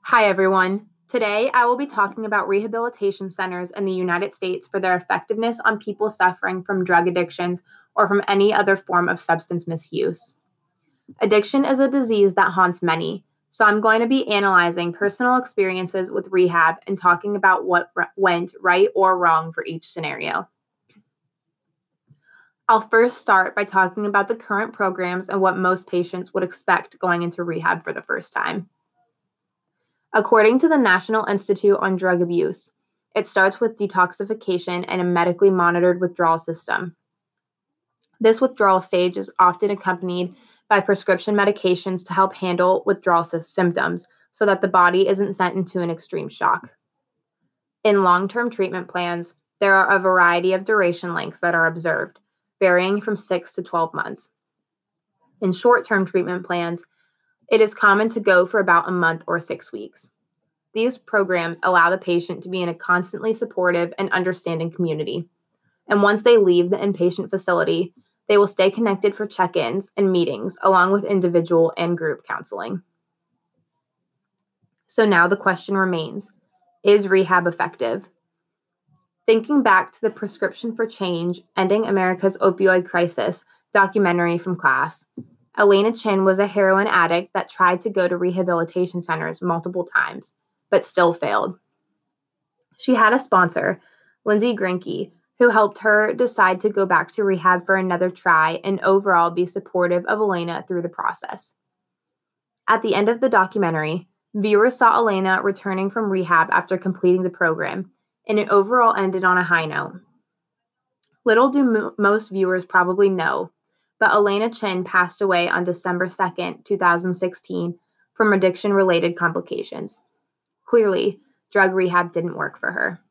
Hi, everyone. Today, I will be talking about rehabilitation centers in the United States for their effectiveness on people suffering from drug addictions or from any other form of substance misuse. Addiction is a disease that haunts many, so I'm going to be analyzing personal experiences with rehab and talking about what went right or wrong for each scenario. I'll first start by talking about the current programs and what most patients would expect going into rehab for the first time. According to the National Institute on Drug Abuse, it starts with detoxification and a medically monitored withdrawal system. This withdrawal stage is often accompanied by prescription medications to help handle withdrawal symptoms so that the body isn't sent into an extreme shock. In long-term treatment plans, there are a variety of duration lengths that are observed, varying from 6 to 12 months. In short-term treatment plans, it is common to go for about a month or 6 weeks. These programs allow the patient to be in a constantly supportive and understanding community. And once they leave the inpatient facility, they will stay connected for check-ins and meetings, along with individual and group counseling. So now the question remains, is rehab effective? Thinking back to the Prescription for Change, Ending America's Opioid Crisis documentary from class, Elena Chin was a heroin addict that tried to go to rehabilitation centers multiple times, but still failed. She had a sponsor, Lindsay Grinke, who helped her decide to go back to rehab for another try and overall be supportive of Elena through the process. At the end of the documentary, viewers saw Elena returning from rehab after completing the program, and it overall ended on a high note. Little do most viewers probably know, but Elena Chin passed away on December 2nd, 2016 from addiction-related complications. Clearly, drug rehab didn't work for her.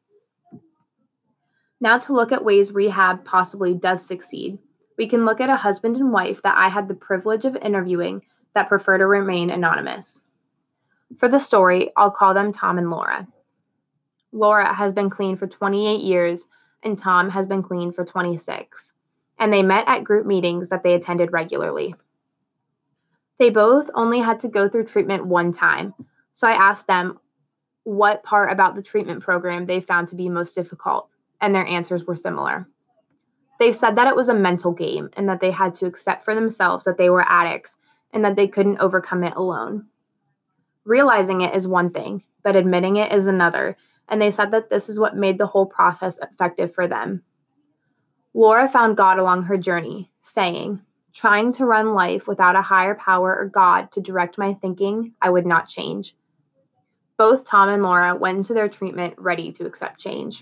Now to look at ways rehab possibly does succeed, we can look at a husband and wife that I had the privilege of interviewing that prefer to remain anonymous. For the story, I'll call them Tom and Laura. Laura has been clean for 28 years, and Tom has been clean for 26, and they met at group meetings that they attended regularly. They both only had to go through treatment one time, so I asked them what part about the treatment program they found to be most difficult, and their answers were similar. They said that it was a mental game and that they had to accept for themselves that they were addicts and that they couldn't overcome it alone. Realizing it is one thing, but admitting it is another, and they said that this is what made the whole process effective for them. Laura found God along her journey, saying, "Trying to run life without a higher power or God to direct my thinking, I would not change." Both Tom and Laura went into their treatment ready to accept change.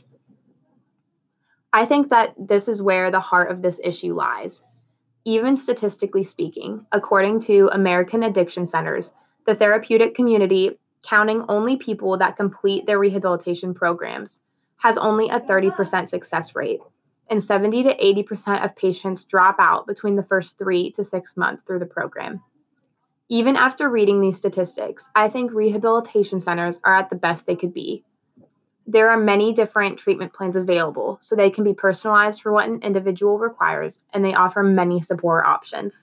I think that this is where the heart of this issue lies. Even statistically speaking, according to American Addiction Centers, the therapeutic community, counting only people that complete their rehabilitation programs, has only a 30% success rate, and 70 to 80% of patients drop out between the first 3 to 6 months through the program. Even after reading these statistics, I think rehabilitation centers are at the best they could be. There are many different treatment plans available, so they can be personalized for what an individual requires, and they offer many support options.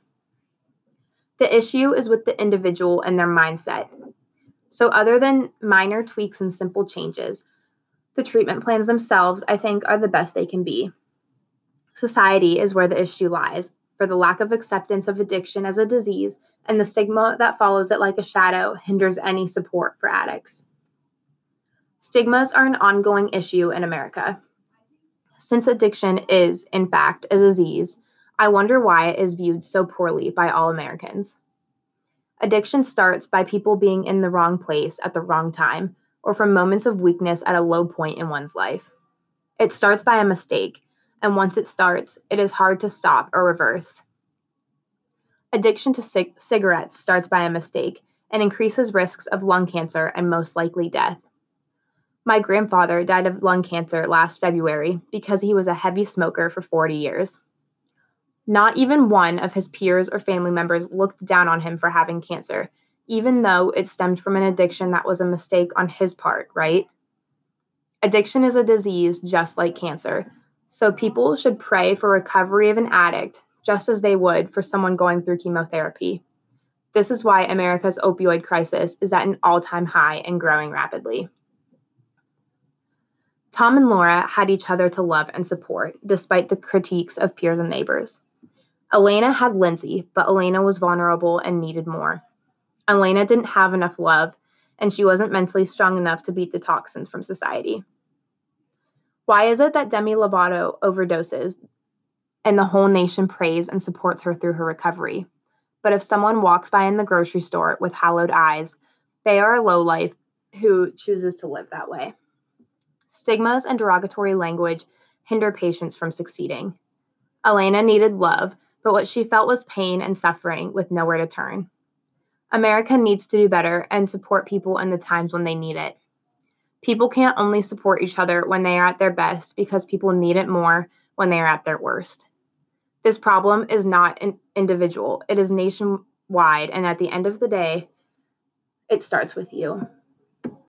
The issue is with the individual and their mindset. So other than minor tweaks and simple changes, the treatment plans themselves, I think, are the best they can be. Society is where the issue lies, for the lack of acceptance of addiction as a disease and the stigma that follows it like a shadow hinders any support for addicts. Stigmas are an ongoing issue in America. Since addiction is, in fact, a disease, I wonder why it is viewed so poorly by all Americans. Addiction starts by people being in the wrong place at the wrong time, or from moments of weakness at a low point in one's life. It starts by a mistake, and once it starts, it is hard to stop or reverse. Addiction to cigarettes starts by a mistake and increases risks of lung cancer and most likely death. My grandfather died of lung cancer last February because he was a heavy smoker for 40 years. Not even one of his peers or family members looked down on him for having cancer, even though it stemmed from an addiction that was a mistake on his part, right? Addiction is a disease just like cancer, so people should pray for recovery of an addict just as they would for someone going through chemotherapy. This is why America's opioid crisis is at an all-time high and growing rapidly. Tom and Laura had each other to love and support, despite the critiques of peers and neighbors. Elena had Lindsay, but Elena was vulnerable and needed more. Elena didn't have enough love, and she wasn't mentally strong enough to beat the toxins from society. Why is it that Demi Lovato overdoses and the whole nation prays and supports her through her recovery? But if someone walks by in the grocery store with hallowed eyes, they are a lowlife who chooses to live that way. Stigmas and derogatory language hinder patients from succeeding. Elena needed love, but what she felt was pain and suffering with nowhere to turn. America needs to do better and support people in the times when they need it. People can't only support each other when they are at their best because people need it more when they are at their worst. This problem is not individual. It is nationwide, and at the end of the day, it starts with you.